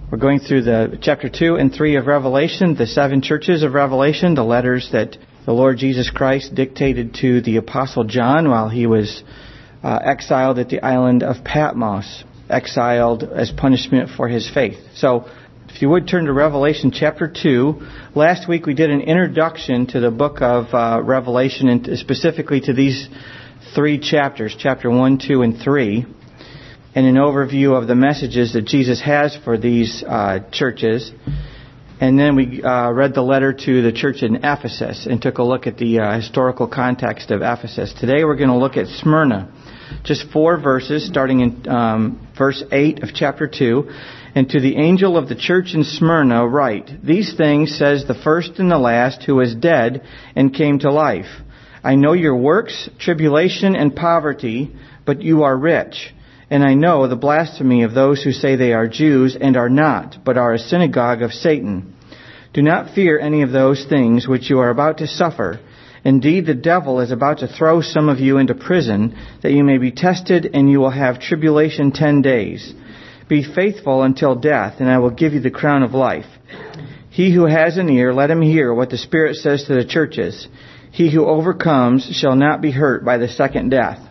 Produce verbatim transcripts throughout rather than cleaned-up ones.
We're going through the chapter two and three of Revelation, the seven churches of Revelation, the letters that the Lord Jesus Christ dictated to the Apostle John while he was uh, exiled at the island of Patmos, exiled as punishment for his faith. So, if you would turn to Revelation chapter two. Last week we did an introduction to the book of uh, Revelation, and specifically to these three chapters, chapter one, two, and three. And an overview of the messages that Jesus has for these uh, churches. And then we uh, read the letter to the church in Ephesus and took a look at the uh, historical context of Ephesus. Today we're going to look at Smyrna. Just four verses, starting in um, verse eight of chapter two. And to the angel of the church in Smyrna write, "These things says the first and the last, who is dead and came to life. I know your works, tribulation, and poverty, but you are rich. And I know the blasphemy of those who say they are Jews and are not, but are a synagogue of Satan. Do not fear any of those things which you are about to suffer. Indeed, the devil is about to throw some of you into prison, that you may be tested, and you will have tribulation ten days. Be faithful until death, and I will give you the crown of life. He who has an ear, let him hear what the Spirit says to the churches. He who overcomes shall not be hurt by the second death."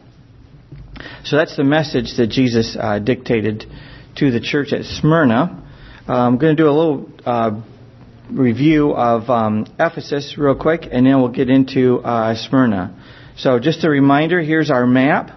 So that's the message that Jesus uh, dictated to the church at Smyrna. Uh, I'm going to do a little uh, review of um, Ephesus real quick, and then we'll get into uh, Smyrna. So just a reminder, here's our map.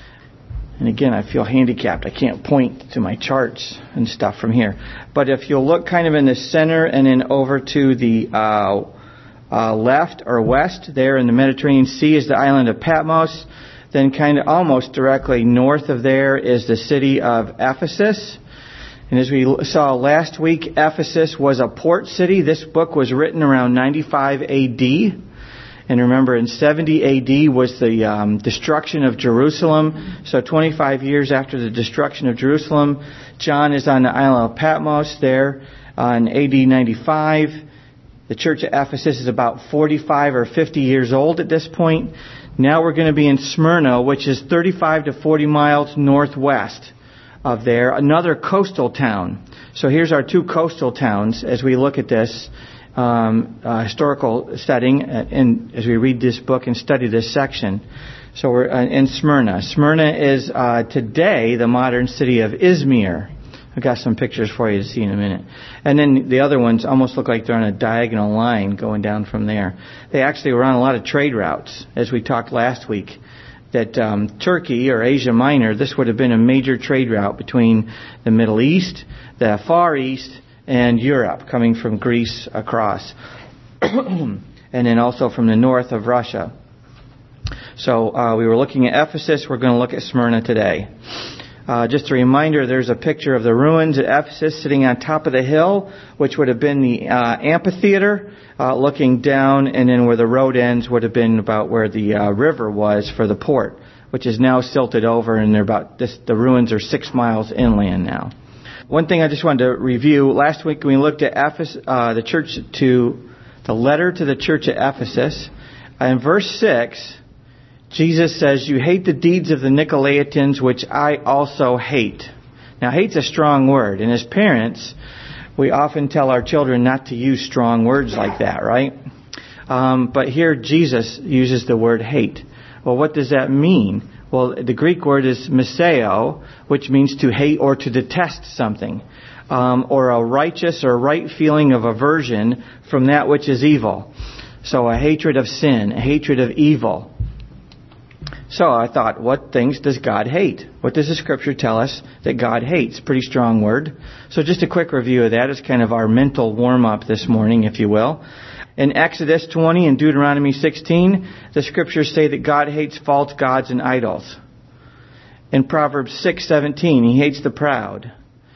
And again, I feel handicapped. I can't point to my charts and stuff from here. But if you'll look kind of in the center and then over to the uh, uh, left or west, there in the Mediterranean Sea is the island of Patmos. Then kind of almost directly north of there is the city of Ephesus. And as we saw last week, Ephesus was a port city. This book was written around ninety-five A D. And remember, in seventy A D was the um, destruction of Jerusalem. So twenty-five years after the destruction of Jerusalem, John is on the island of Patmos there on A D ninety-five. The church of Ephesus is about forty-five or fifty years old at this point. Now we're going to be in Smyrna, which is thirty-five to forty miles northwest of there, another coastal town. So here's our two coastal towns as we look at this um, uh, historical setting and as we read this book and study this section. So we're in Smyrna. Smyrna is uh, today the modern city of Izmir. I've got some pictures for you to see in a minute. And then the other ones almost look like they're on a diagonal line going down from there. They actually were on a lot of trade routes, as we talked last week, that um, Turkey or Asia Minor, this would have been a major trade route between the Middle East, the Far East, and Europe, coming from Greece across. And then also from the north of Russia. So uh, we were looking at Ephesus. We're going to look at Smyrna today. Uh, just a reminder, there's a picture of the ruins at Ephesus sitting on top of the hill, which would have been the uh, amphitheater, uh, looking down, and then where the road ends would have been about where the uh, river was for the port, which is now silted over, and they're about this, the ruins are six miles inland now. One thing I just wanted to review, last week we looked at Ephesus, uh, the church to the letter to the church at Ephesus. In verse six, Jesus says, "You hate the deeds of the Nicolaitans, which I also hate." Now, hate's a strong word. And as parents, we often tell our children not to use strong words like that, right? Um, but here Jesus uses the word hate. Well, what does that mean? Well, the Greek word is miseo, which means to hate or to detest something, um, or a righteous or right feeling of aversion from that which is evil. So a hatred of sin, a hatred of evil. So I thought, what things does God hate? What does the Scripture tell us that God hates? Pretty strong word. So just a quick review of that is kind of our mental warm-up this morning, if you will. In Exodus twenty and Deuteronomy sixteen, the Scriptures say that God hates false gods and idols. In Proverbs six seventeen, He hates the proud.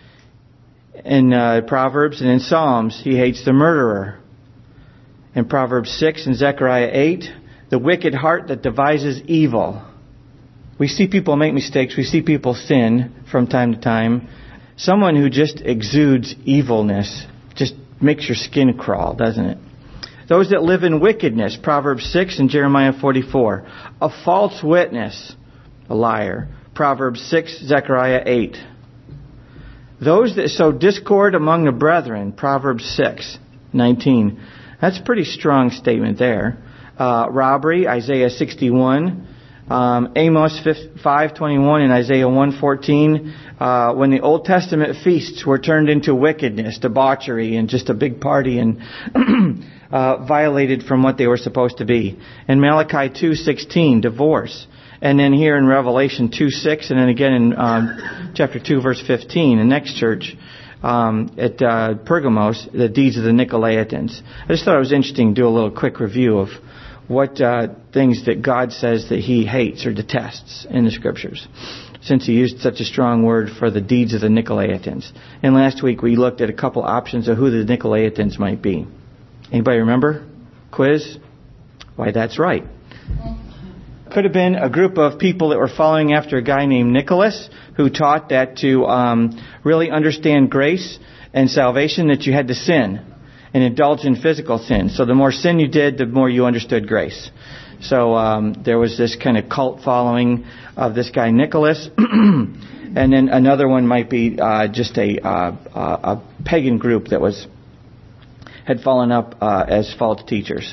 In uh, Proverbs and in Psalms, He hates the murderer. In Proverbs six and Zechariah eight, the wicked heart that devises evil. We see people make mistakes. We see people sin from time to time. Someone who just exudes evilness just makes your skin crawl, doesn't it? Those that live in wickedness, Proverbs six and Jeremiah forty-four. A false witness, a liar, Proverbs six, Zechariah eight. Those that sow discord among the brethren, Proverbs six nineteen. That's a pretty strong statement there. Uh, robbery, Isaiah sixty-one. Um, Amos five twenty-one and Isaiah one fourteen. Uh, when the Old Testament feasts were turned into wickedness, debauchery, and just a big party, and uh, violated from what they were supposed to be. In Malachi two sixteen, divorce. And then here in Revelation two six, and then again in um, chapter two, verse fifteen, the next church um, at uh, Pergamos, the deeds of the Nicolaitans. I just thought it was interesting to do a little quick review of what uh, things that God says that He hates or detests in the Scriptures, since He used such a strong word for the deeds of the Nicolaitans. And last week we looked at a couple options of who the Nicolaitans might be. Anybody remember? Quiz? Why, that's right. Could have been a group of people that were following after a guy named Nicholas, who taught that to um, really understand grace and salvation, that you had to sin and indulge in physical sin. So the more sin you did, the more you understood grace. So um, there was this kind of cult following of this guy Nicholas. And then another one might be uh, just a, uh, a pagan group that was had fallen up uh, as false teachers.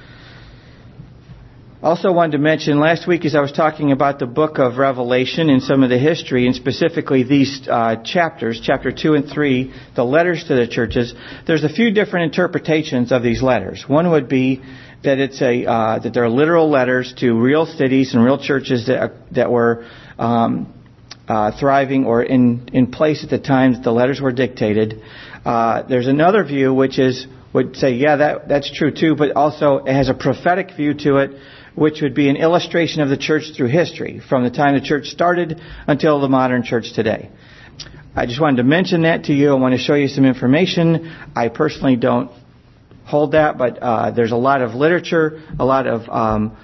Also wanted to mention, last week as I was talking about the book of Revelation and some of the history, and specifically these uh, chapters, chapter two and three, the letters to the churches, there's a few different interpretations of these letters. One would be that it's a uh, that they're literal letters to real cities and real churches that that were um, uh, thriving or in, in place at the time that the letters were dictated. Uh, there's another view which is would say, yeah, that that's true too, but also it has a prophetic view to it, which would be an illustration of the church through history, from the time the church started until the modern church today. I just wanted to mention that to you. I want to show you some information. I personally don't hold that, but uh, there's a lot of literature, a lot of um,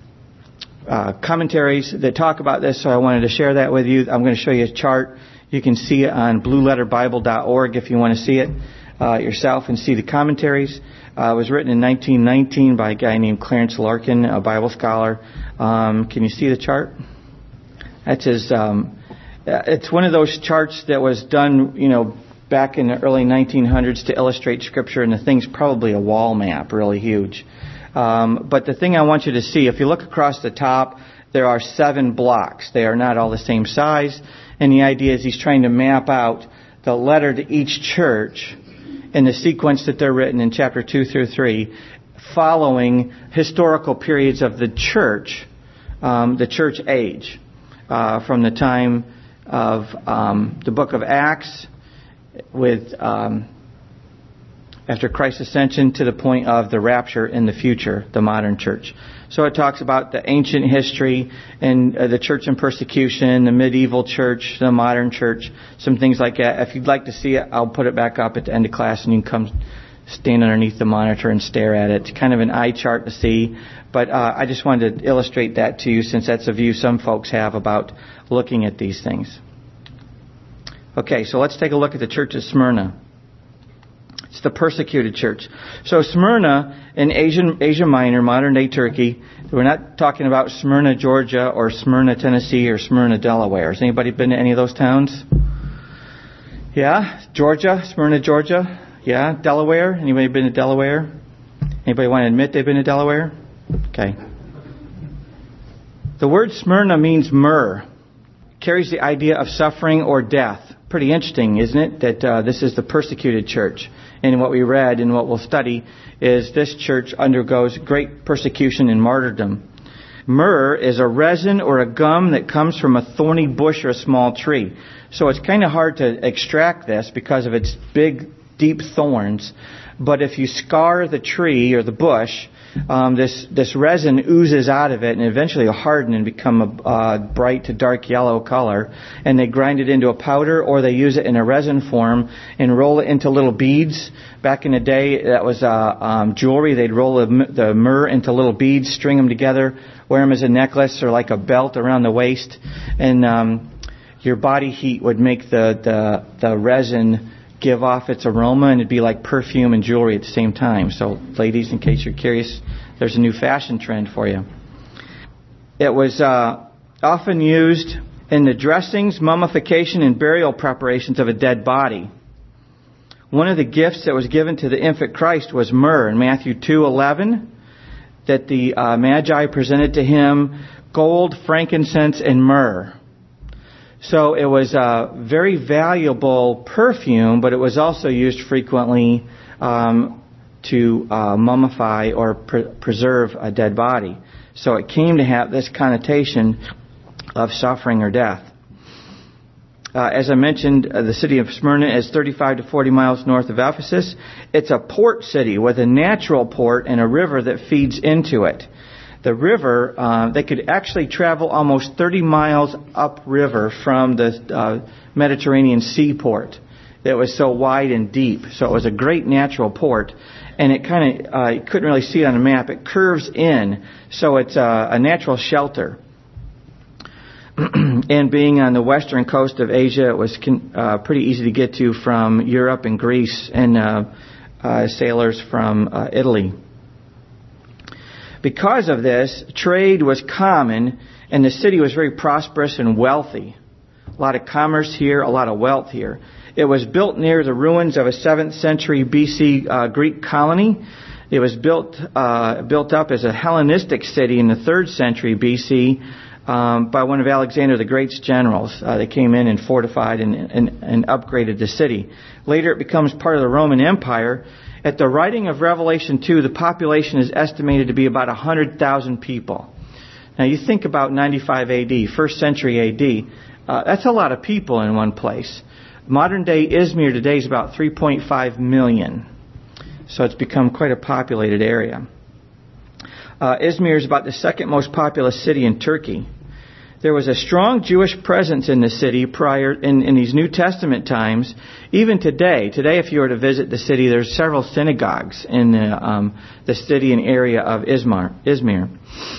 uh, commentaries that talk about this, so I wanted to share that with you. I'm going to show you a chart. You can see it on blue letter bible dot org if you want to see it uh, yourself and see the commentaries. Uh, it was written in nineteen nineteen by a guy named Clarence Larkin, a Bible scholar. Um, can you see the chart? That's his. Um, it's one of those charts that was done, you know, back in the early nineteen hundreds to illustrate Scripture, and the thing's probably a wall map, really huge. Um, but the thing I want you to see, if you look across the top, there are seven blocks. They are not all the same size, and the idea is he's trying to map out the letter to each church in the sequence that they're written in chapter two through three, following historical periods of the church, um, the church age, uh, from the time of um, the book of Acts, with um, after Christ's ascension, to the point of the rapture in the future, the modern church. So it talks about the ancient history and uh, the church in persecution, the medieval church, the modern church, some things like that. If you'd like to see it, I'll put it back up at the end of class, and you can come stand underneath the monitor and stare at it. It's kind of an eye chart to see, but uh, I just wanted to illustrate that to you, since that's a view some folks have about looking at these things. Okay, so let's take a look at the church of Smyrna. It's the persecuted church. So Smyrna in Asian, Asia Minor, modern-day Turkey, we're not talking about Smyrna, Georgia, or Smyrna, Tennessee, or Smyrna, Delaware. Has anybody been to any of those towns? Yeah? Georgia? Smyrna, Georgia? Yeah? Delaware? Anybody been to Delaware? Anybody want to admit they've been to Delaware? Okay. The word Smyrna means myrrh. Carries the idea of suffering or death. Pretty interesting, isn't it, that uh, this is the persecuted church. And what we read and what we'll study is this church undergoes great persecution and martyrdom. Myrrh is a resin or a gum that comes from a thorny bush or a small tree. So it's kind of hard to extract this because of its big, deep thorns. But if you scar the tree or the bush, um, this this resin oozes out of it and eventually will harden and become a uh, bright to dark yellow color. And they grind it into a powder, or they use it in a resin form and roll it into little beads. Back in the day, that was uh, um, jewelry. They'd roll the, the myrrh into little beads, string them together, wear them as a necklace or like a belt around the waist. And um, your body heat would make the, the, the resin give off its aroma, and it'd be like perfume and jewelry at the same time. So, ladies, in case you're curious, there's a new fashion trend for you. It was uh, often used in the dressings, mummification, and burial preparations of a dead body. One of the gifts that was given to the infant Christ was myrrh. In Matthew two eleven, that the uh, Magi presented to him gold, frankincense, and myrrh. So it was a very valuable perfume, but it was also used frequently um, to uh, mummify or pre- preserve a dead body. So it came to have this connotation of suffering or death. Uh, as I mentioned, uh, the city of Smyrna is thirty-five to forty miles north of Ephesus. It's a port city with a natural port and a river that feeds into it. The river, uh, they could actually travel almost thirty miles upriver from the uh, Mediterranean seaport. It was so wide and deep. So it was a great natural port. And it kind of, uh, you couldn't really see it on a map. It curves in. So it's uh, a natural shelter. And being on the western coast of Asia, it was uh, pretty easy to get to from Europe and Greece and uh, uh, sailors from uh, Italy. Because of this, trade was common and the city was very prosperous and wealthy. A lot of commerce here, a lot of wealth here. It was built near the ruins of a seventh century B C uh, Greek colony. It was built uh, built up as a Hellenistic city in the third century B C Um, by one of Alexander the Great's generals. Uh, they came in and fortified and, and, and upgraded the city. Later it becomes part of the Roman Empire. At the writing of Revelation two, the population is estimated to be about one hundred thousand people. Now you think about ninety-five A D, first century A D. Uh, that's a lot of people in one place. Modern day Izmir today is about three point five million. So it's become quite a populated area. Uh, Izmir is about the second most populous city in Turkey. There was a strong Jewish presence in the city prior in, in these New Testament times. Even today, today if you were to visit the city, there's several synagogues in the, um, the city and area of Izmir. Izmir.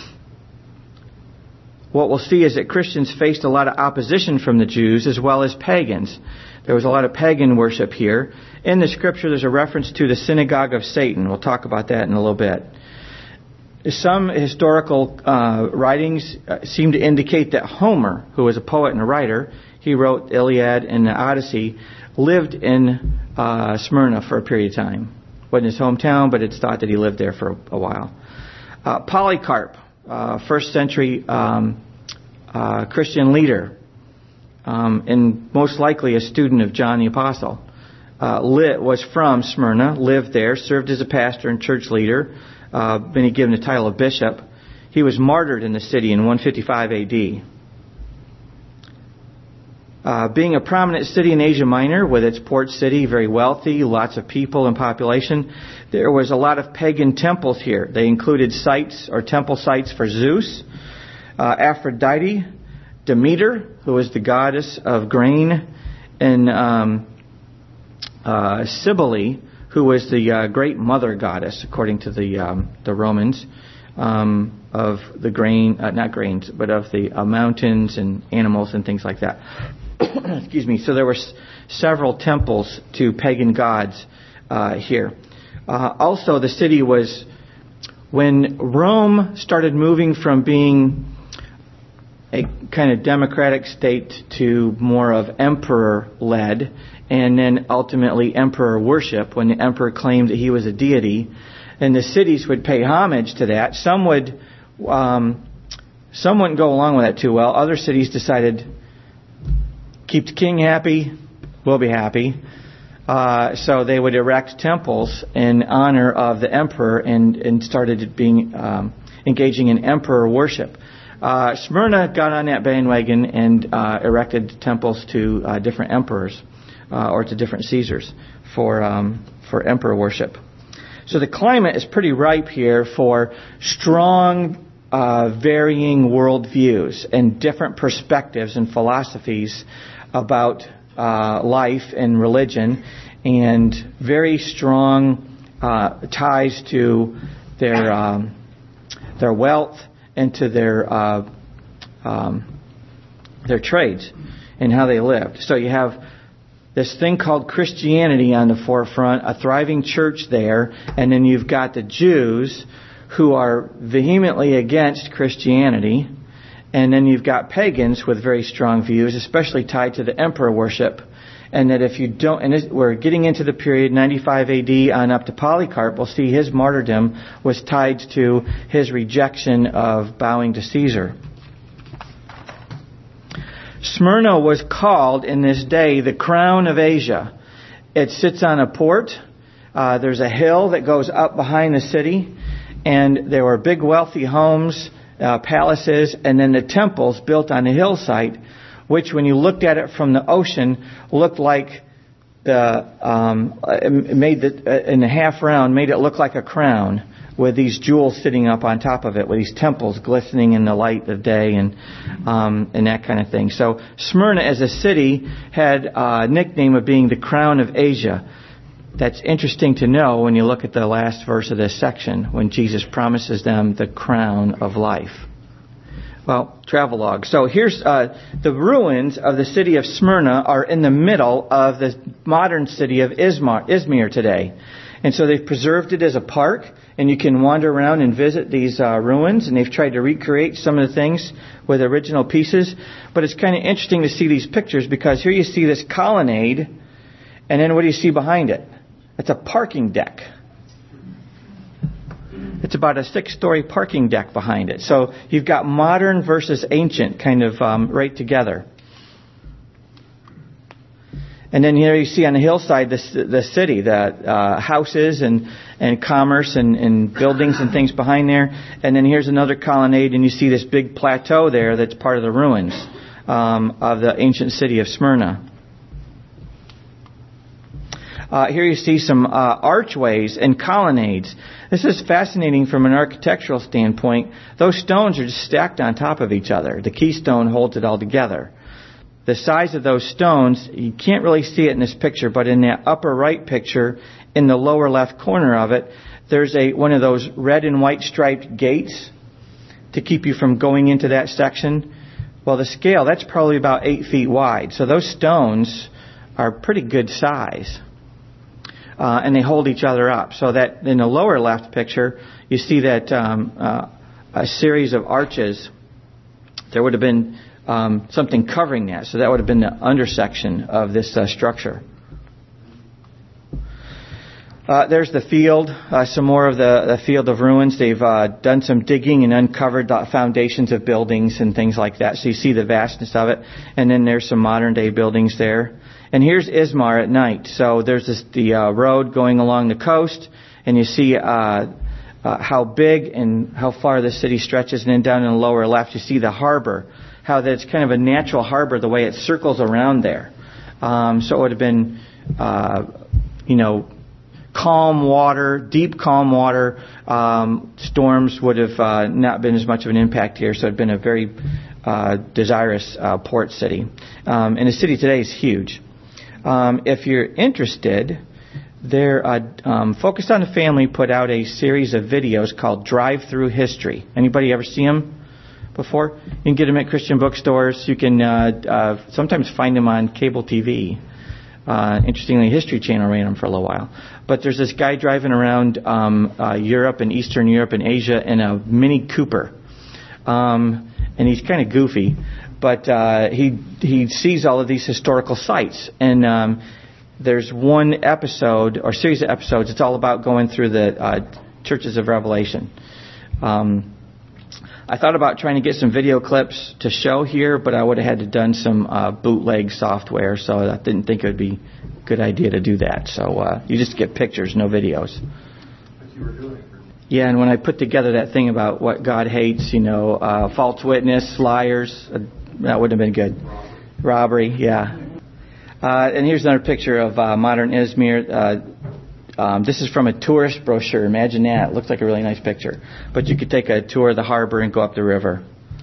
What we'll see is that Christians faced a lot of opposition from the Jews as well as pagans. There was a lot of pagan worship here. In the scripture, there's a reference to the synagogue of Satan. We'll talk about that in a little bit. Some historical uh, writings uh, seem to indicate that Homer, who was a poet and a writer, he wrote the Iliad and the Odyssey, lived in uh, Smyrna for a period of time. Wasn't his hometown, but it's thought that he lived there for a while. Uh, Polycarp, uh, first century um, uh, Christian leader, um, and most likely a student of John the Apostle, uh, lit, was from Smyrna, lived there, served as a pastor and church leader. Uh, been given the title of bishop. He was martyred in the city in one fifty-five A D. Uh, being a prominent city in Asia Minor, with its port city, very wealthy, lots of people and population, there was a lot of pagan temples here. They included sites or temple sites for Zeus, uh, Aphrodite, Demeter, who was the goddess of grain, and um, uh, Cybele, who was the uh, great mother goddess, according to the um, the Romans, um, of the grain, uh, not grains, but of the uh, mountains and animals and things like that. Excuse me. So there were s- several temples to pagan gods uh, here. Uh, also, the city was, when Rome started moving from being a kind of democratic state to more of emperor-led, and then ultimately emperor worship, when the emperor claimed that he was a deity, and the cities would pay homage to that. Some would, um, some wouldn't go along with that too well. Other cities decided, keep the king happy, we'll be happy. Uh, so they would erect temples in honor of the emperor and, and started being um, engaging in emperor worship. Uh, Smyrna got on that bandwagon and uh, erected temples to uh, different emperors. Uh, or to different Caesars for um, for emperor worship. So the climate is pretty ripe here for strong, uh, varying worldviews and different perspectives and philosophies about uh, life and religion, and very strong uh, ties to their um, their wealth and to their uh, um, their trades and how they lived. So you have this thing called Christianity on the forefront, a thriving church there, and then you've got the Jews who are vehemently against Christianity, And then you've got pagans with very strong views, especially tied to the emperor worship. And that if you don't, and this, we're getting into the period ninety-five A D on up to Polycarp, we'll see his martyrdom was tied to his rejection of bowing to Caesar. Smyrna was called in this day the crown of Asia. It sits on a port. Uh, there's a hill that goes up behind the city. And there were big wealthy homes, uh, palaces, and then the temples built on the hillside, which when you looked at it from the ocean looked like the, um, it made the, in the half round, made it look like a crown with these jewels sitting up on top of it, with these temples glistening in the light of day and, um, and that kind of thing. So Smyrna as a city had a nickname of being the crown of Asia. That's interesting to know when you look at the last verse of this section, when Jesus promises them the crown of life. Well, travelogue. So here's uh, the ruins of the city of Smyrna are in the middle of the modern city of Izmir, Izmir today. And so they've preserved it as a park, and you can wander around and visit these uh, ruins, and they've tried to recreate some of the things with original pieces. But it's kind of interesting to see these pictures, because here you see this colonnade, and then what do you see behind it? It's a parking deck. It's about a six-story parking deck behind it. So you've got modern versus ancient kind of um, right together. And then here you see on the hillside the, the city, the uh, houses and, and commerce and, and buildings and things behind there. And then here's another colonnade, and you see this big plateau there that's part of the ruins um, of the ancient city of Smyrna. Uh, here you see some uh, archways and colonnades. This is fascinating from an architectural standpoint. Those stones are just stacked on top of each other. The keystone holds it all together. The size of those stones, you can't really see it in this picture, but in that upper right picture, in the lower left corner of it, there's a one of those red and white striped gates to keep you from going into that section. Well, the scale, that's probably about eight feet wide. So those stones are pretty good size. Uh, and they hold each other up. So that in the lower left picture, you see that um, uh, a series of arches. There would have been um, something covering that. So that would have been the undersection of this uh, structure. Uh, there's the field, uh, some more of the, the field of ruins. They've uh, done some digging and uncovered the foundations of buildings and things like that. So you see the vastness of it. And then there's some modern day buildings there. And here's Izmir at night. So there's this, the uh, road going along the coast, and you see uh, uh, how big and how far the city stretches. And then down in the lower left, you see the harbor, how that's kind of a natural harbor, the way it circles around there. Um, so it would have been, uh, you know, calm water, deep calm water. Um, storms would have uh, not been as much of an impact here. So it had been a very uh, desirous uh, port city. Um, and the city today is huge. Um, if you're interested, they're uh, um, Focused on the Family put out a series of videos called Drive Through History. Anybody ever see them before? You can get them at Christian bookstores. You can uh, uh, sometimes find them on cable T V. Uh, interestingly, History Channel ran them for a little while. But there's this guy driving around um, uh, Europe and Eastern Europe and Asia in a Mini Cooper. Um, and he's kind of goofy. But uh, he he sees all of these historical sites, and um, there's one episode or series of episodes. It's all about going through the uh, churches of Revelation. Um, I thought about trying to get some video clips to show here, but I would have had to done some uh, bootleg software, so I didn't think it would be a good idea to do that. So uh, you just get pictures, no videos. But you were doing it. Yeah, and when I put together that thing about what God hates, you know, uh, false witness, liars, uh, that wouldn't have been good. Robbery, yeah. Uh, and here's another picture of uh, modern Izmir. Uh, um, this is from a tourist brochure. Imagine that. It looks like a really nice picture. But you could take a tour of the harbor and go up the river.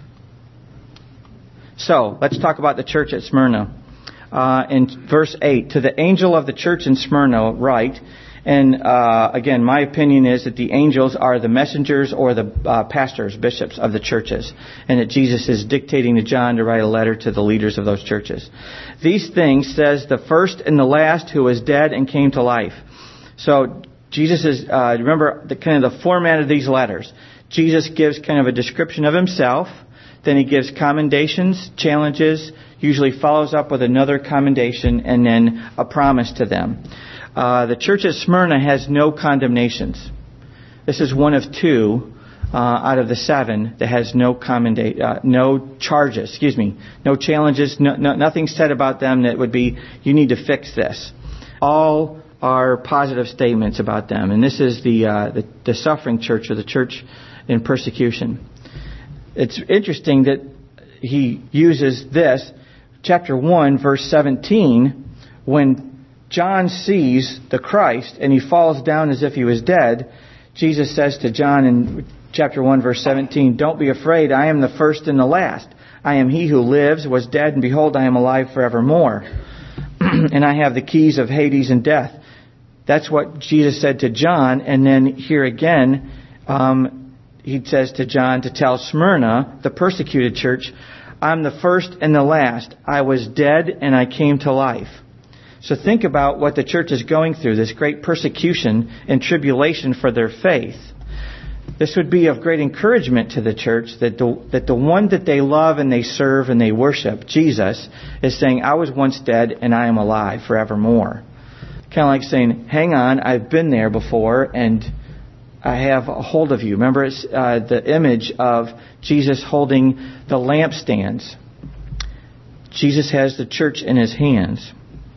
So, let's talk about the church at Smyrna. Uh, in verse eight, to the angel of the church in Smyrna write. And uh, again, my opinion is that the angels are the messengers or the uh, pastors, bishops of the churches, and that Jesus is dictating to John to write a letter to the leaders of those churches. These things says the first and the last who was dead and came to life. So Jesus is, uh, remember the kind of the format of these letters. Jesus gives kind of a description of himself, Then he gives commendations, challenges, usually follows up with another commendation, and then a promise to them. Uh, the church at Smyrna has no condemnations. This is one of two uh, out of the seven that has no commenda- uh, no charges, excuse me, no challenges, no, no, nothing said about them that would be, you need to fix this. All are positive statements about them. And this is the, uh, the, the suffering church, or the church in persecution. It's interesting that he uses this, chapter one, verse seventeen, when John sees the Christ and he falls down as if he was dead. Jesus says to John in chapter one, verse seventeen, "Don't be afraid, I am the first and the last. I am he who lives, was dead, and behold, I am alive forevermore. And I have the keys of Hades and death." That's what Jesus said to John. And then here again, um, he says to John to tell Smyrna, the persecuted church, "I'm the first and the last. I was dead and I came to life." So think about what the church is going through, this great persecution and tribulation for their faith. This would be of great encouragement to the church that the, that the one that they love and they serve and they worship, Jesus, is saying, "I was once dead and I am alive forevermore." Kind of like saying, hang on, I've been there before and I have a hold of you. Remember it's, uh, the image of Jesus holding the lampstands. Jesus has the church in his hands.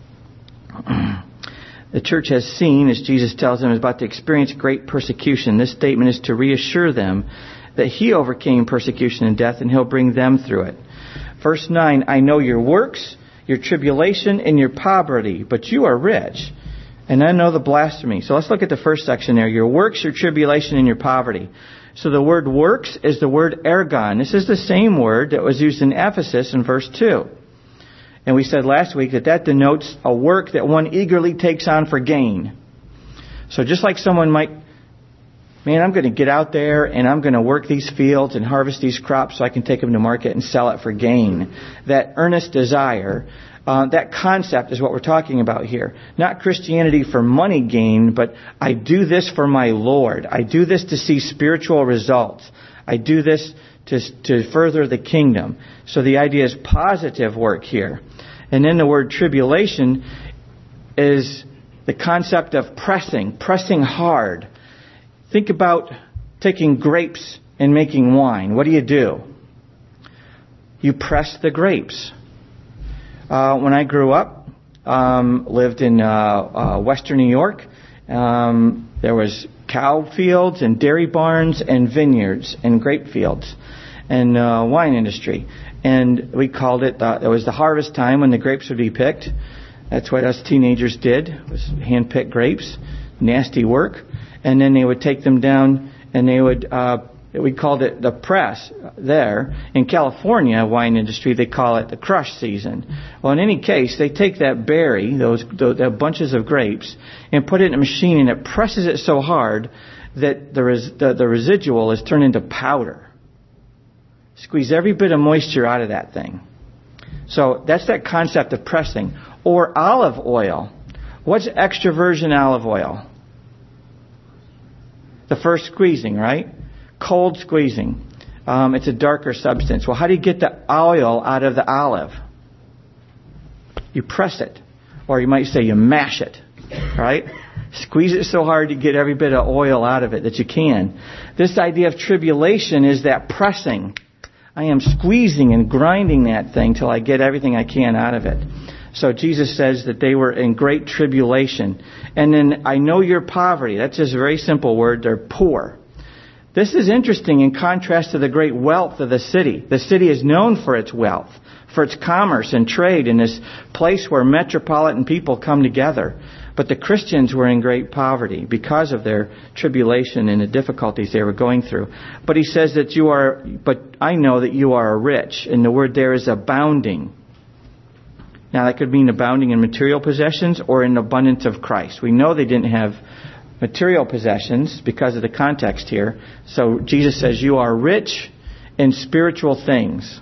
The church has seen, as Jesus tells them, is about to experience great persecution. This statement is to reassure them that he overcame persecution and death and he'll bring them through it. Verse nine, "I know your works, your tribulation, and your poverty, but you are rich. And I know the blasphemy." So let's look at the first section there. Your works, your tribulation, and your poverty. So the word works is the word ergon. This is the same word that was used in Ephesus in verse two. And we said last week that that denotes a work that one eagerly takes on for gain. So just like someone might, man, I'm going to get out there and I'm going to work these fields and harvest these crops so I can take them to market and sell it for gain. That earnest desire, uh, that concept is what we're talking about here. Not Christianity for money gain, but I do this for my Lord. I do this to see spiritual results. I do this to, to further the kingdom. So the idea is positive work here. And then the word tribulation is the concept of pressing, pressing hard. Think about taking grapes and making wine. What do you do? You press the grapes. Uh, when I grew up, um, lived in uh, uh, Western New York, um, there was cow fields and dairy barns and vineyards and grape fields and uh, wine industry. And we called it, uh, it was the harvest time when the grapes would be picked. That's what us teenagers did, was hand-pick grapes. Nasty work. And then they would take them down and they would, uh, we called it the press there. In California wine industry, they call it the crush season. Well, in any case, they take that berry, those, those bunches of grapes, and put it in a machine, and it presses it so hard that the, res, the, the residual is turned into powder. Squeeze every bit of moisture out of that thing. So that's that concept of pressing. Or olive oil. What's extra virgin olive oil? The first squeezing, right? Cold squeezing. Um, it's a darker substance. Well, how do you get the oil out of the olive? You press it. Or you might say you mash it. Right? Squeeze it so hard you get every bit of oil out of it that you can. This idea of tribulation is that pressing. I am squeezing and grinding that thing till I get everything I can out of it. So Jesus says that they were in great tribulation. And then, I know your poverty. That's just a very simple word. They're poor. This is interesting in contrast to the great wealth of the city. The city is known for its wealth, for its commerce and trade, in this place where metropolitan people come together. But the Christians were in great poverty because of their tribulation and the difficulties they were going through. But he says that you are, but I know that you are rich. And the word there is abounding. Now that could mean abounding in material possessions or in abundance of Christ. We know they didn't have material possessions because of the context here. So Jesus says you are rich in spiritual things.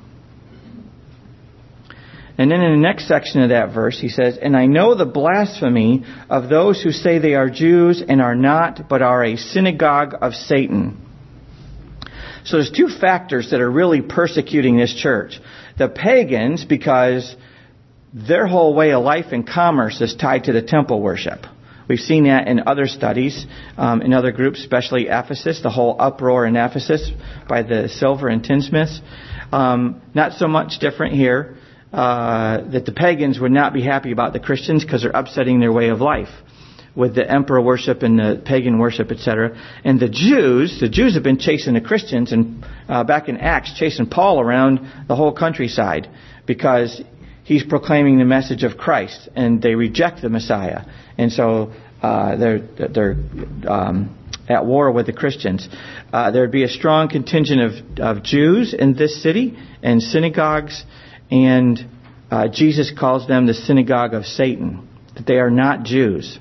And then in the next section of that verse, he says, and I know the blasphemy of those who say they are Jews and are not, but are a synagogue of Satan. So there's two factors that are really persecuting this church. The pagans, because their whole way of life and commerce is tied to the temple worship. We've seen that in other studies, um, in other groups, especially Ephesus, the whole uproar in Ephesus by the silver and tinsmiths. Um, not so much different here, uh, that the pagans would not be happy about the Christians because they're upsetting their way of life with the emperor worship and the pagan worship, et cetera. And the Jews, the Jews have been chasing the Christians, and uh, back in Acts, chasing Paul around the whole countryside because he's proclaiming the message of Christ, and they reject the Messiah. And so uh, they're they're um, at war with the Christians. Uh, there would be a strong contingent of, of Jews in this city and synagogues, and uh, Jesus calls them the synagogue of Satan, that they are not Jews.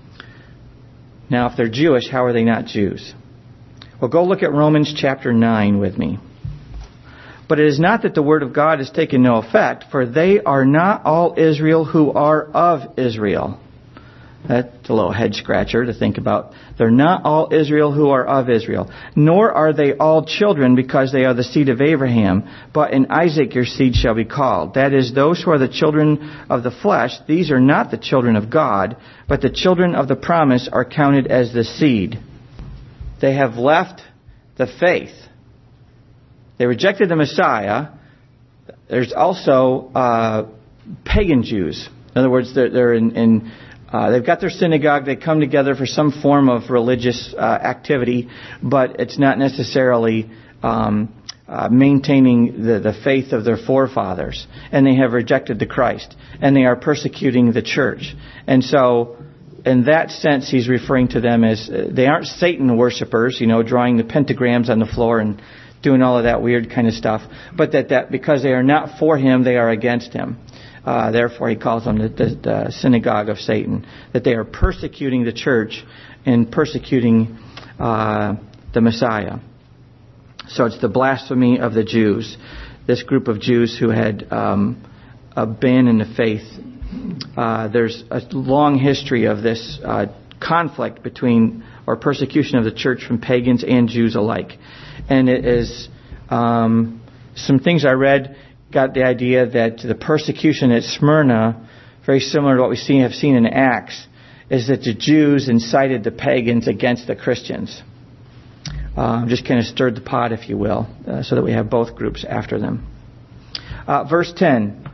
Now, if they're Jewish, how are they not Jews? Well, go look at Romans chapter nine with me. But it is not that the word of God has taken no effect, for they are not all Israel who are of Israel. That's a little head scratcher to think about. They're not all Israel who are of Israel. Nor are they all children because they are the seed of Abraham. But in Isaac your seed shall be called. That is, those who are the children of the flesh, these are not the children of God, but the children of the promise are counted as the seed. They have left the faith. They rejected the Messiah. There's also uh, pagan Jews. In other words, they're, they're in... in Uh, they've got their synagogue. They come together for some form of religious uh, activity, but it's not necessarily um, uh, maintaining the, the faith of their forefathers. And they have rejected the Christ. And they are persecuting the church. And so, in that sense, he's referring to them as, uh, they aren't Satan worshippers, you know, drawing the pentagrams on the floor and doing all of that weird kind of stuff. But that, that because they are not for him, they are against him. Uh, therefore, he calls them the, the, the synagogue of Satan, that they are persecuting the church and persecuting uh, the Messiah. So it's the blasphemy of the Jews, this group of Jews who had um, abandoned the faith. Uh, there's a long history of this uh, conflict between, or persecution of the church from pagans and Jews alike. And it is um, some things I read got the idea that the persecution at Smyrna, very similar to what we see, have seen in Acts, is that the Jews incited the pagans against the Christians. Uh, just kind of stirred the pot, if you will, uh, so that we have both groups after them. Uh, verse ten.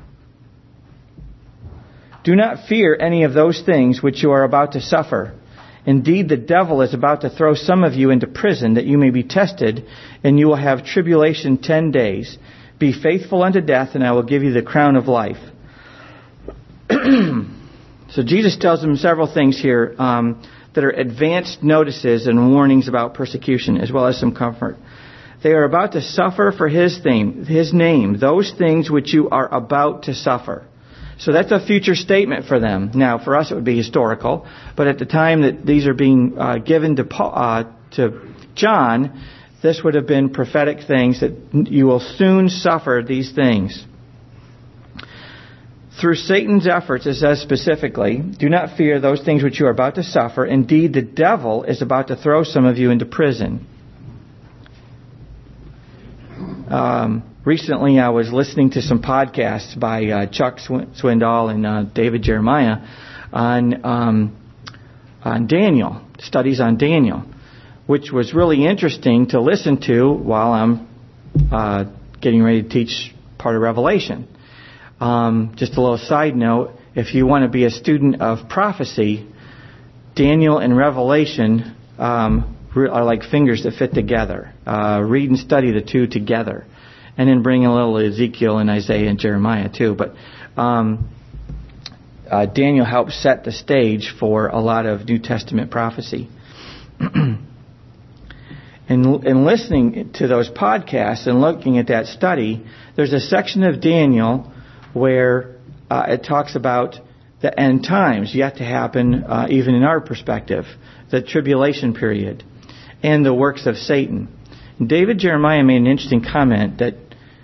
Do not fear any of those things which you are about to suffer. Indeed, the devil is about to throw some of you into prison, that you may be tested, and you will have tribulation ten days. Be faithful unto death, and I will give you the crown of life. So Jesus tells them several things here um, that are advanced notices and warnings about persecution, as well as some comfort. They are about to suffer for His name, His name, those things which you are about to suffer. So that's a future statement for them. Now, for us, it would be historical, but at the time that these are being uh, given to Paul, uh, to John, this would have been prophetic things, that you will soon suffer these things. Through Satan's efforts, it says specifically, do not fear those things which you are about to suffer. Indeed, the devil is about to throw some of you into prison. Um, recently, I was listening to some podcasts by uh, Chuck Swindoll and uh, David Jeremiah on um, on Daniel, studies on Daniel, which was really interesting to listen to while I'm uh, getting ready to teach part of Revelation. Um, just a little side note, if you want to be a student of prophecy, Daniel and Revelation um, are like fingers that fit together. Uh, read and study the two together. And then bring a little Ezekiel and Isaiah and Jeremiah too. But um, uh, Daniel helped set the stage for a lot of New Testament prophecy. In, in listening to those podcasts and looking at that study, there's a section of Daniel where uh, it talks about the end times yet to happen, uh, even in our perspective, the tribulation period, and the works of Satan. David Jeremiah made an interesting comment that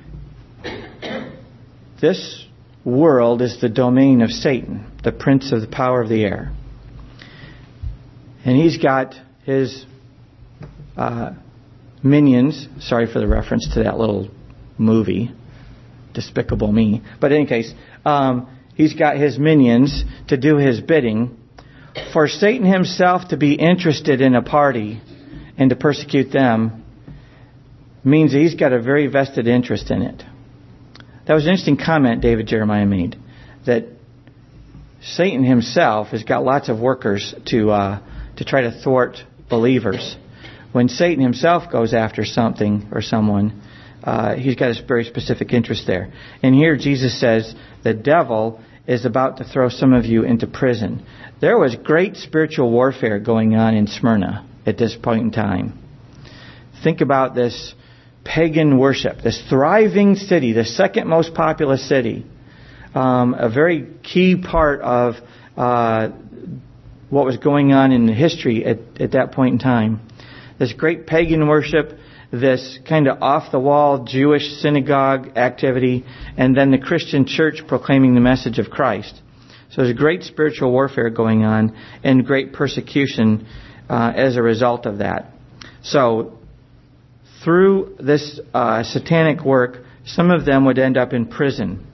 this world is the domain of Satan, the prince of the power of the air. And he's got his uh, minions. Sorry for the reference to that little movie, Despicable Me. But in any case, um, he's got his minions to do his bidding. For Satan himself to be interested in a party and to persecute them means that he's got a very vested interest in it. That was an interesting comment David Jeremiah made, that Satan himself has got lots of workers to uh, to try to thwart believers. When Satan himself goes after something or someone, uh, he's got a very specific interest there. And here Jesus says the devil is about to throw some of you into prison. There was great spiritual warfare going on in Smyrna at this point in time. Think about this pagan worship, this thriving city, the second most populous city, um, a very key part of uh, what was going on in the history at, at that point in time. This great pagan worship, this kind of off-the-wall Jewish synagogue activity, and then the Christian church proclaiming the message of Christ. So there's great spiritual warfare going on and great persecution uh, as a result of that. So through this uh, satanic work, some of them would end up in prison.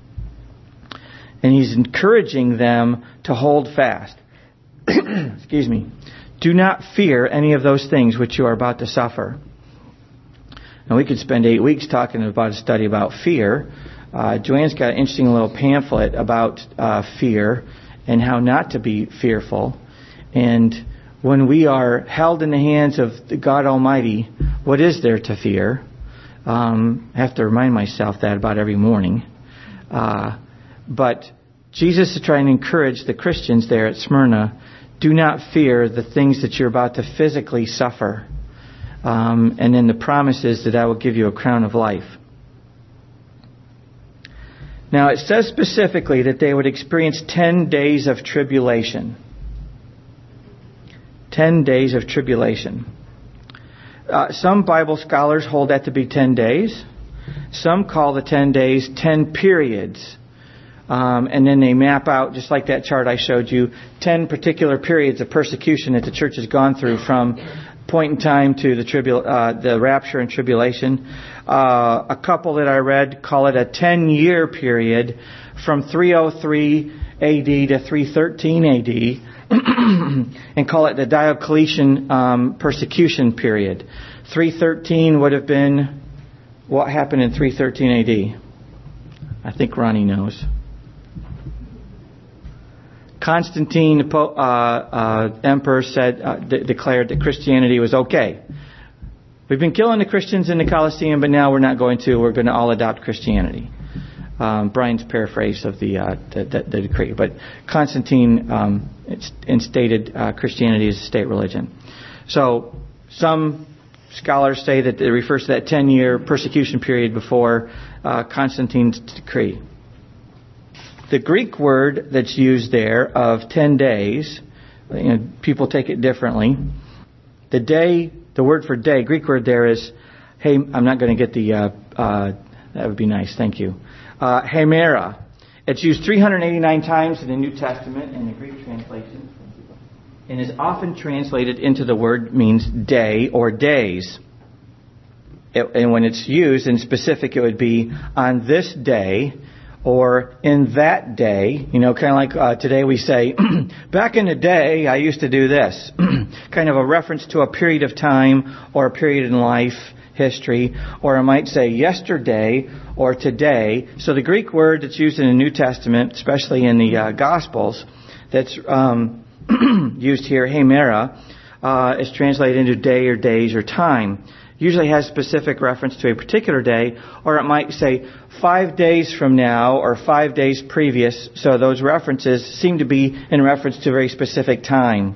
And he's encouraging them to hold fast. Excuse me. Do not fear any of those things which you are about to suffer. And we could spend eight weeks talking about a study about fear. Uh, Joanne's got an interesting little pamphlet about uh, fear and how not to be fearful. And when we are held in the hands of God Almighty, what is there to fear? Um, I have to remind myself that about every morning. Uh, but Jesus is trying to encourage the Christians there at Smyrna, do not fear the things that you're about to physically suffer. Um, and then the promise is that I will give you a crown of life. Now it says specifically that they would experience ten days of tribulation. Ten days of tribulation. Uh, some Bible scholars hold that to be ten days. Some call the ten days ten periods. Um, and then they map out, just like that chart I showed you, ten particular periods of persecution that the church has gone through from point in time to the tribul- uh, the rapture and tribulation. Uh, a couple that I read call it a ten-year period from three oh three A D to three thirteen A D and call it the Diocletian um, persecution period. three thirteen would have been what happened in three thirteen A D. I think Ronnie knows. Constantine, uh, uh, emperor, said uh, de- declared that Christianity was okay. We've been killing the Christians in the Colosseum, but now we're not going to. We're going to all adopt Christianity. Um, Brian's paraphrase of the, uh, the, the, the decree. But Constantine um, instated uh, Christianity as a state religion. So some scholars say that it refers to that ten-year persecution period before uh, Constantine's decree. The Greek word that's used there of ten days, you know, people take it differently. The day, the word for day, Greek word there is, hey, I'm not going to get the, uh, uh, that would be nice, thank you. Uh, hemera. It's used three hundred eighty-nine times in the New Testament in the Greek translation, and is often translated into the word means day or days. It, and when it's used in specific, it would be on this day, or in that day, you know, kind of like uh, today we say, back in the day, I used to do this. Kind of a reference to a period of time or a period in life, history, or I might say yesterday or today. So the Greek word that's used in the New Testament, especially in the uh, Gospels, that's um, used here, hemera, uh, is translated into day or days or time. Usually has specific reference to a particular day, or it might say five days from now or five days previous. So those references seem to be in reference to a very specific time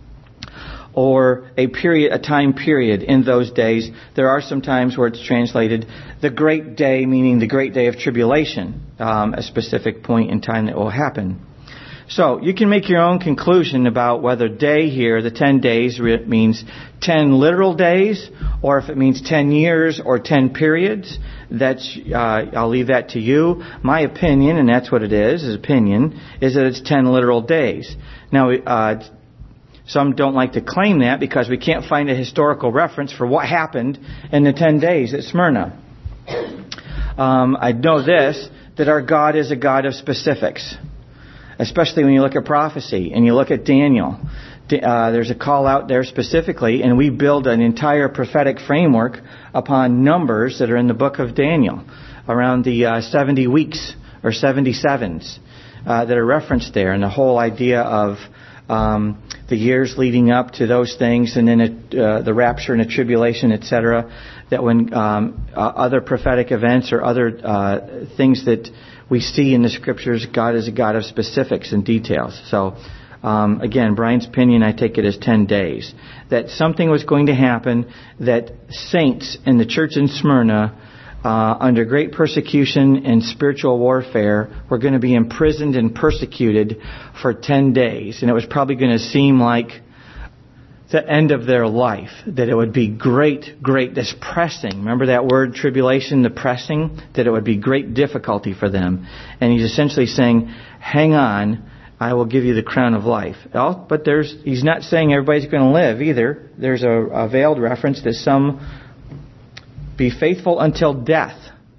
or a period, a time period in those days. There are some times where it's translated the great day, meaning the great day of tribulation, um, a specific point in time that will happen. So you can make your own conclusion about whether day here, the ten days, means ten literal days, or if it means ten years or ten periods. That's uh, I'll leave that to you. My opinion, and that's what it is, is opinion, is that it's ten literal days. Now, uh, Some don't like to claim that because we can't find a historical reference for what happened in the ten days at Smyrna. Um, I know this, that our God is a God of specifics, especially when you look at prophecy and you look at Daniel. Uh, there's a call out there specifically, and we build an entire prophetic framework upon numbers that are in the book of Daniel, around the uh, seventy weeks or seventy sevens uh, that are referenced there, and the whole idea of um, the years leading up to those things, and then it, uh, the rapture and the tribulation, et cetera. That when um, uh, other prophetic events or other uh, things that we see in the scriptures, God is a God of specifics and details. So. Um, again, Brian's opinion, I take it as ten days. That something was going to happen, that saints in the church in Smyrna, uh, under great persecution and spiritual warfare, were going to be imprisoned and persecuted for ten days. And it was probably going to seem like the end of their life. That it would be great, great, this pressing. Remember that word, tribulation, the pressing? That it would be great difficulty for them. And he's essentially saying, hang on, I will give you the crown of life. Well, but there's, he's not saying everybody's going to live either. There's a, a veiled reference that some be faithful until death,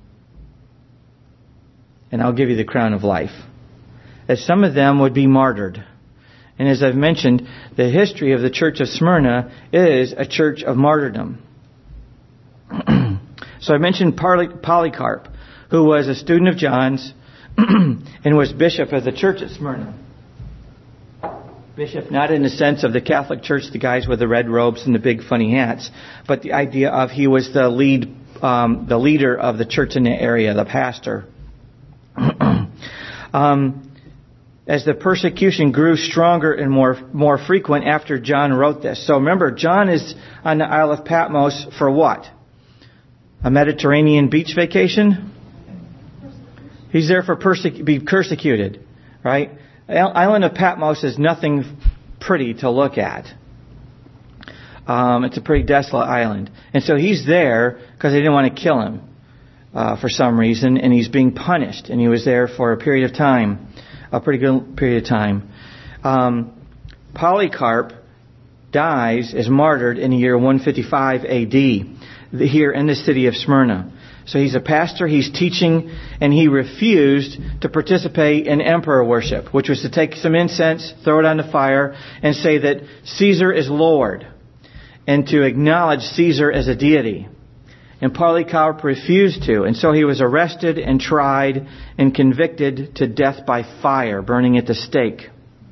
and I'll give you the crown of life. That some of them would be martyred. And as I've mentioned, the history of the church of Smyrna is a church of martyrdom. So I mentioned Polycarp, who was a student of John's and was bishop of the church at Smyrna. Bishop, not in the sense of the Catholic Church, the guys with the red robes and the big funny hats, but the idea of he was the lead, um, the leader of the church in the area, the pastor. um, as the persecution grew stronger and more more frequent after John wrote this. So remember, John is on the Isle of Patmos for what? A Mediterranean beach vacation? He's there for perse- be persecuted, right? Island of Patmos is nothing pretty to look at. Um, it's a pretty desolate island. And so he's there because they didn't want to kill him uh, for some reason, and he's being punished. And he was there for a period of time, a pretty good period of time. Um, Polycarp dies, is martyred in the year one fifty-five A D here in the city of Smyrna. So he's a pastor, he's teaching, and he refused to participate in emperor worship, which was to take some incense, throw it on the fire, and say that Caesar is Lord, and to acknowledge Caesar as a deity. And Polycarp refused to, and so he was arrested and tried and convicted to death by fire, burning at the stake.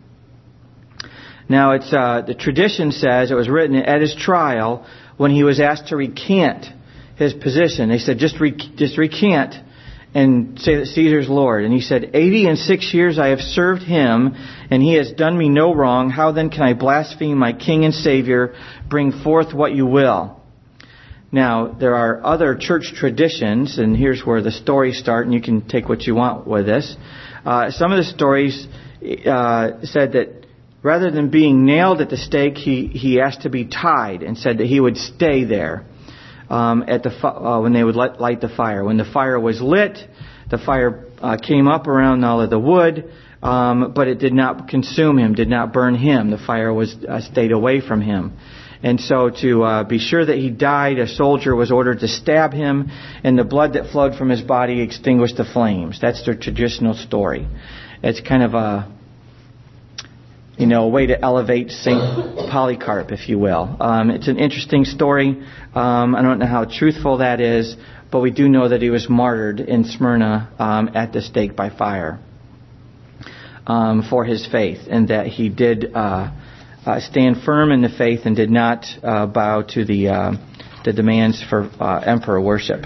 Now, it's uh, the tradition says it was written at his trial when he was asked to recant his position. They said, just re- just recant and say that Caesar's Lord. And he said, eighty and six years I have served him, and he has done me no wrong. How then can I blaspheme my King and Savior? Bring forth what you will. Now, there are other church traditions, and here's where the stories start, and you can take what you want with this. Uh, some of the stories uh, said that rather than being nailed at the stake, he, he asked to be tied, and said that he would stay there. Um, at the uh, when they would light, light the fire. When the fire was lit, the fire uh, came up around all of the wood, um, but it did not consume him, did not burn him. The fire was uh, stayed away from him. And so to uh, be sure that he died, a soldier was ordered to stab him, and the blood that flowed from his body extinguished the flames. That's their traditional story. It's kind of a You know, a way to elevate Saint Polycarp, if you will. Um, it's an interesting story. Um, I don't know how truthful that is, but we do know that he was martyred in Smyrna um, at the stake by fire um, for his faith, and that he did uh, uh, stand firm in the faith and did not uh, bow to the uh, the demands for uh, emperor worship.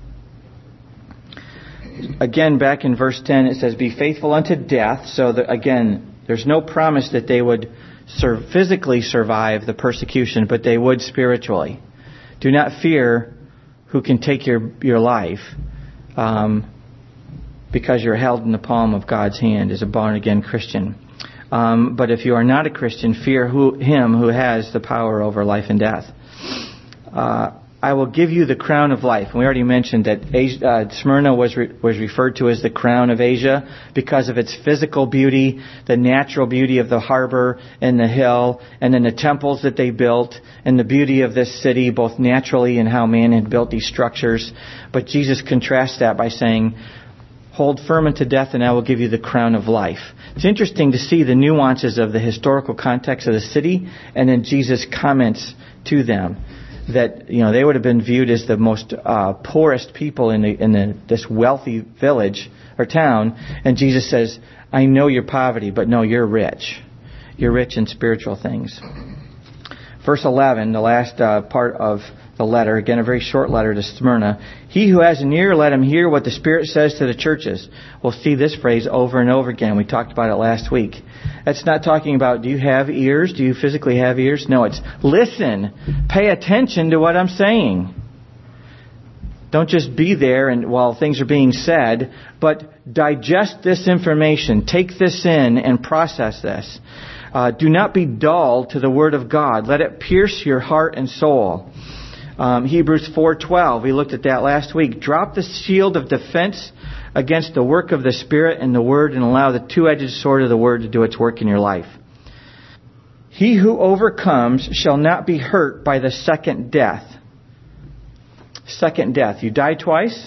Again, back in verse ten, it says, "Be faithful unto death." So that, again, there's no promise that they would sur- physically survive the persecution, but they would spiritually. Do not fear who can take your, your life, um, because you're held in the palm of God's hand as a born-again Christian. Um, but if you are not a Christian, fear who, him who has the power over life and death. Uh, I will give you the crown of life. And we already mentioned that Asia, uh, Smyrna was re- was referred to as the crown of Asia because of its physical beauty, the natural beauty of the harbor and the hill, and then the temples that they built, and the beauty of this city, both naturally and how man had built these structures. But Jesus contrasts that by saying, hold firm unto death, and I will give you the crown of life. It's interesting to see the nuances of the historical context of the city, and then Jesus comments to them that, you know, they would have been viewed as the most uh, poorest people in the, in the, this wealthy village or town. And Jesus says, I know your poverty, but no, you're rich. You're rich in spiritual things. Verse eleven, the last uh, part of the letter, again a very short letter to Smyrna. He who has an ear, let him hear what the Spirit says to the churches. We'll see this phrase over and over again. We talked about it last week. That's not talking about, do you have ears? Do you physically have ears? No, it's listen. Pay attention to what I'm saying. Don't just be there and while things are being said, but digest this information. Take this in and process this. Uh, do not be dull to the Word of God. Let it pierce your heart and soul. Um, Hebrews four twelve, we looked at that last week. Drop the shield of defense against the work of the Spirit and the Word, and allow the two-edged sword of the Word to do its work in your life. He who overcomes shall not be hurt by the second death. Second death. You die twice?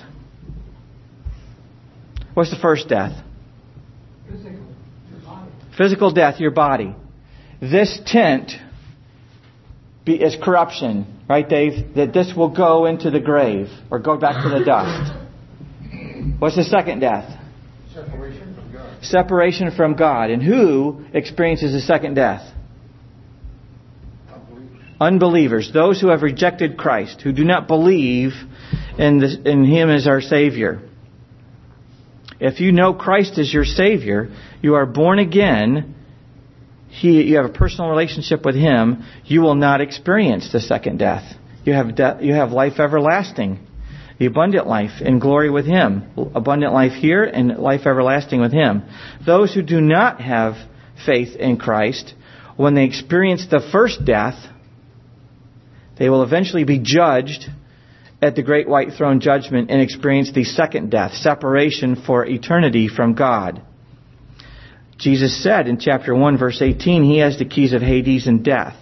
What's the first death? Physical, your body. Physical death, your body. This tent be, is corruption. Right, Dave? That this will go into the grave or go back to the dust. What's the second death? Separation from God. Separation from God. And who experiences the second death? Unbelievers. Unbelievers. Those who have rejected Christ, who do not believe in, this, in Him as our Savior. If you know Christ as your Savior, you are born again, He, you have a personal relationship with Him, you will not experience the second death. You have de- you have life everlasting, the abundant life in glory with Him, abundant life here and life everlasting with Him. Those who do not have faith in Christ, when they experience the first death, they will eventually be judged at the great white throne judgment and experience the second death, separation for eternity from God. Jesus said in chapter one, verse eighteen, He has the keys of Hades and death.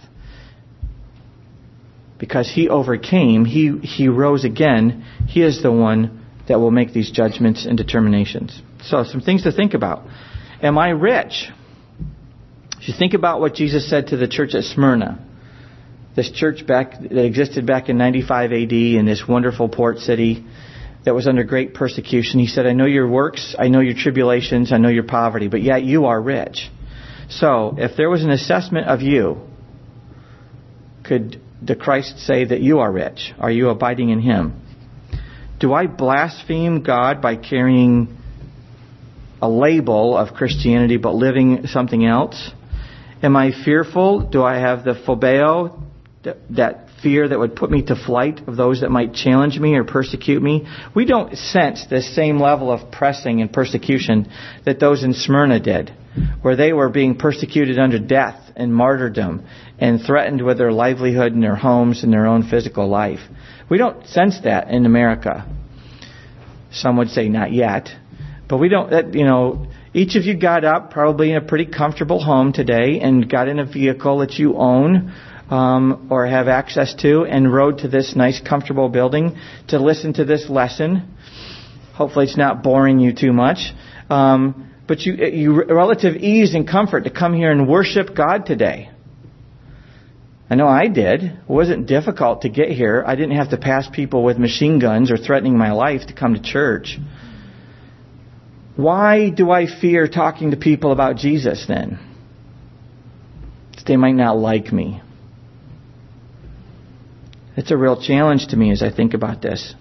Because He overcame, He, he rose again, He is the one that will make these judgments and determinations. So, some things to think about. Am I rich? If you think about what Jesus said to the church at Smyrna, this church back that existed back in ninety-five A D in this wonderful port city that was under great persecution. He said, I know your works, I know your tribulations, I know your poverty, but yet you are rich. So, if there was an assessment of you, could the Christ say that you are rich? Are you abiding in Him? Do I blaspheme God by carrying a label of Christianity but living something else? Am I fearful? Do I have the phobeo, that, that fear that would put me to flight of those that might challenge me or persecute me? We don't sense this same level of pressing and persecution that those in Smyrna did, where they were being persecuted unto death and martyrdom and threatened with their livelihood and their homes and their own physical life. We don't sense that in America. Some would say not yet. But we don't, that, you know, each of you got up probably in a pretty comfortable home today and got in a vehicle that you own um, or have access to and rode to this nice comfortable building to listen to this lesson. Hopefully it's not boring you too much. Um, but you, you relative ease and comfort to come here and worship God today. I know I did. It wasn't difficult to get here. I didn't have to pass people with machine guns or threatening my life to come to church. Why do I fear talking to people about Jesus then? They might not like me. It's a real challenge to me as I think about this.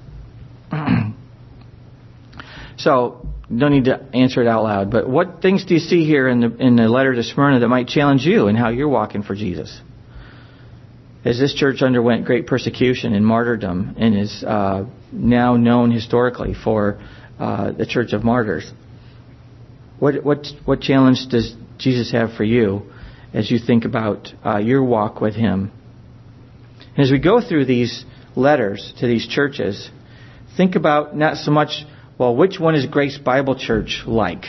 So, don't need to answer it out loud, but what things do you see here in the in the letter to Smyrna that might challenge you in how you're walking for Jesus? As this church underwent great persecution and martyrdom and is uh, now known historically for uh, the Church of Martyrs, what what what challenge does Jesus have for you as you think about uh, your walk with Him? And as we go through these letters to these churches, think about not so much, well, which one is Grace Bible Church like?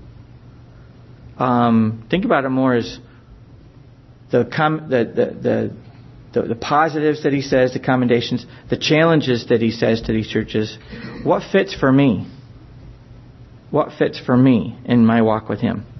Um, think about it more as the, com- the, the, the, the, the positives that he says, the commendations, the challenges that he says to these churches. What fits for me? What fits for me in my walk with him?